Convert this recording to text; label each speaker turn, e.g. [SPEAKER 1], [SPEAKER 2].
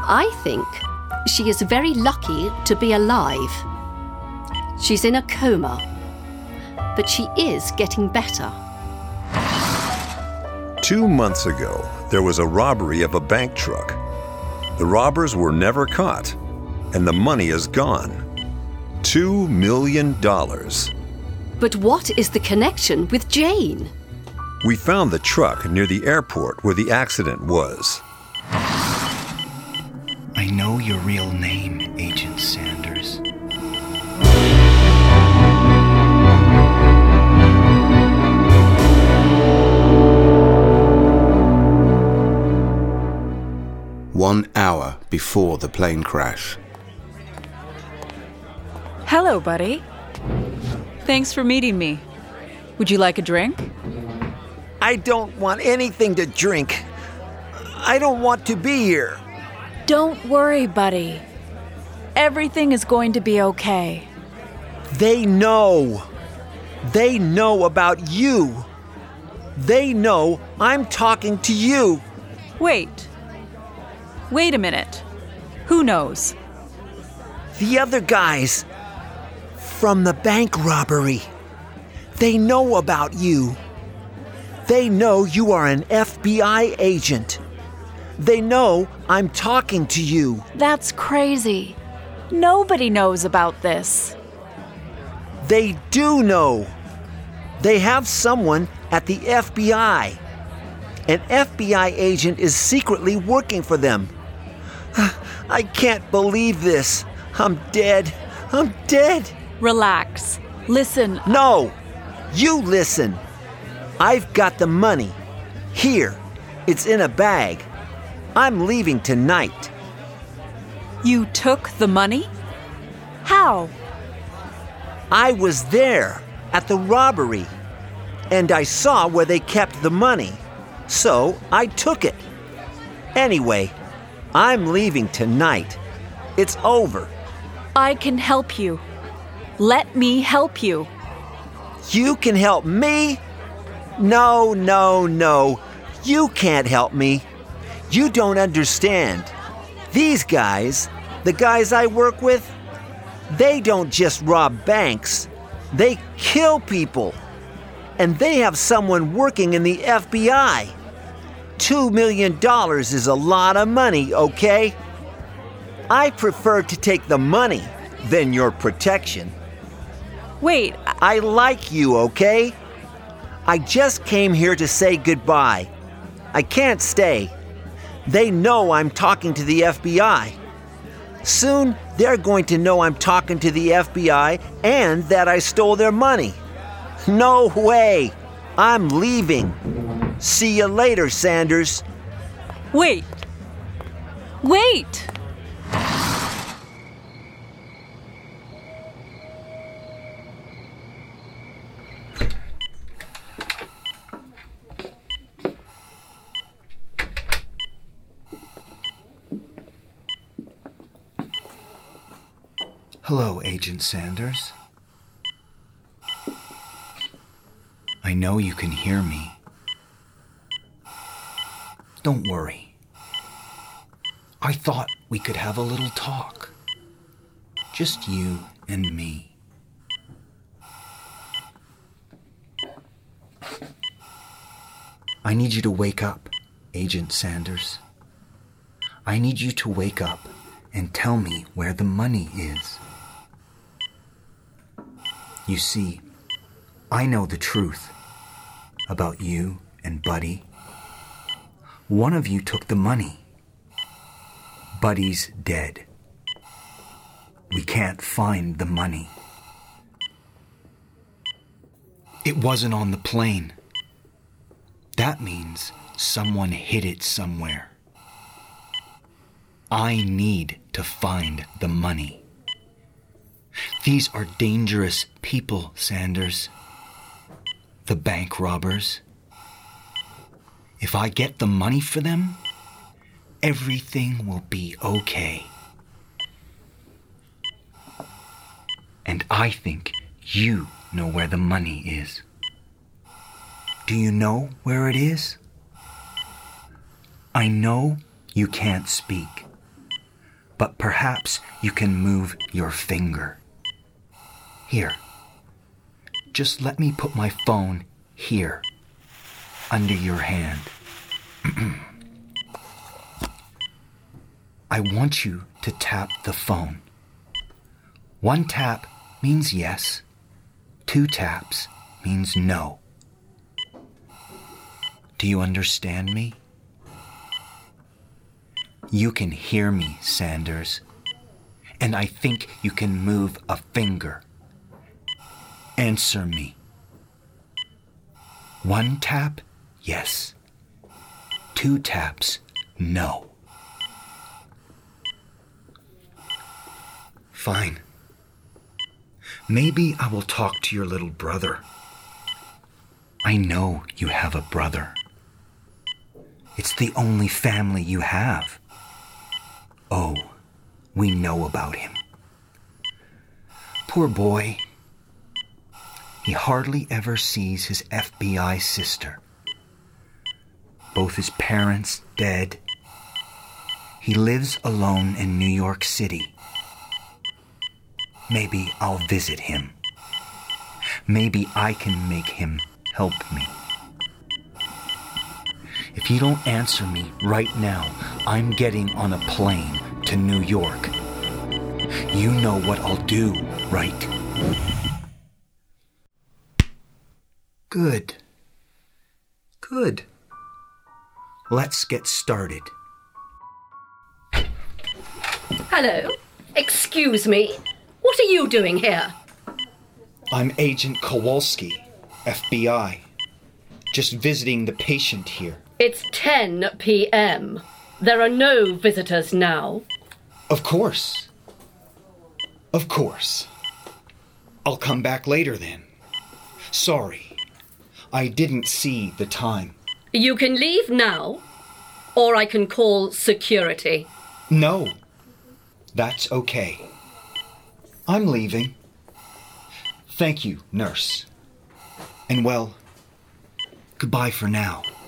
[SPEAKER 1] I think she is very lucky to be alive. She's in a coma, but she is getting better.
[SPEAKER 2] 2 months ago, there was a robbery of a bank truck. The robbers were never caught, and the money is gone. $2 million.
[SPEAKER 1] But what is the connection with Jane?
[SPEAKER 2] We found the truck near the airport where the accident was.
[SPEAKER 3] I know your real name, Agent Sanders.
[SPEAKER 4] One hour before the plane crash.
[SPEAKER 5] Hello, buddy. Thanks for meeting me. Would you like a drink?
[SPEAKER 6] I don't want anything to drink. I don't want to be here.
[SPEAKER 5] Don't worry, buddy. Everything is going to be okay.
[SPEAKER 6] They know. They know about you. They know I'm talking to you.
[SPEAKER 5] Wait a minute. Who knows?
[SPEAKER 6] The other guys from the bank robbery. They know about you. They know you are an FBI agent. They know I'm talking to you.
[SPEAKER 5] That's crazy. Nobody knows about this.
[SPEAKER 6] They do know. They have someone at the FBI. An FBI agent is secretly working for them. I can't believe this. I'm dead. I'm dead.
[SPEAKER 5] Relax. Listen.
[SPEAKER 6] No, you listen. I've got the money. Here, it's in a bag. I'm leaving tonight.
[SPEAKER 5] You took the money? How?
[SPEAKER 6] I was there at the robbery, and I saw where they kept the money, so I took it. Anyway, I'm leaving tonight. It's over.
[SPEAKER 5] I can help you. Let me help you.
[SPEAKER 6] You can help me? No. You can't help me. You don't understand. These guys, the guys I work with, they don't just rob banks. They kill people. And they have someone working in the FBI. $2 million is a lot of money, okay? I prefer to take the money than your protection.
[SPEAKER 5] Wait.
[SPEAKER 6] I like you, okay? I just came here to say goodbye. I can't stay. They know I'm talking to the FBI. Soon, they're going to know I'm talking to the FBI and that I stole their money. No way! I'm leaving. See you later, Sanders.
[SPEAKER 5] Wait!
[SPEAKER 3] Hello, Agent Sanders. I know you can hear me. Don't worry. I thought we could have a little talk. Just you and me. I need you to wake up, Agent Sanders. I need you to wake up and tell me where the money is. You see, I know the truth about you and Buddy. One of you took the money. Buddy's dead. We can't find the money. It wasn't on the plane. That means someone hid it somewhere. I need to find the money. These are dangerous people, Sanders. The bank robbers. If I get the money for them, everything will be okay. And I think you know where the money is. Do you know where it is? I know you can't speak, but perhaps you can move your finger. Here. Just let me put my phone here, under your hand. I want you to tap the phone. 1 tap means yes. 2 taps means no. Do you understand me? You can hear me, Sanders. And I think you can move a finger. Answer me. 1 tap, yes. 2 taps, no. Fine. Maybe I will talk to your little brother. I know you have a brother. It's the only family you have. Oh, we know about him. Poor boy. He hardly ever sees his FBI sister. Both his parents dead. He lives alone in New York City. Maybe I'll visit him. Maybe I can make him help me. If you don't answer me right now, I'm getting on a plane to New York. You know what I'll do, right? Good. Good. Let's get started.
[SPEAKER 1] Hello? Excuse me? What are you doing here?
[SPEAKER 3] I'm Agent Kowalski, FBI. Just visiting the patient here.
[SPEAKER 1] It's 10 p.m. There are no visitors now.
[SPEAKER 3] Of course. Of course. I'll come back later then. Sorry. I didn't see the time.
[SPEAKER 1] You can leave now, or I can call security.
[SPEAKER 3] No. That's okay. I'm leaving. Thank you, nurse. And well, goodbye for now.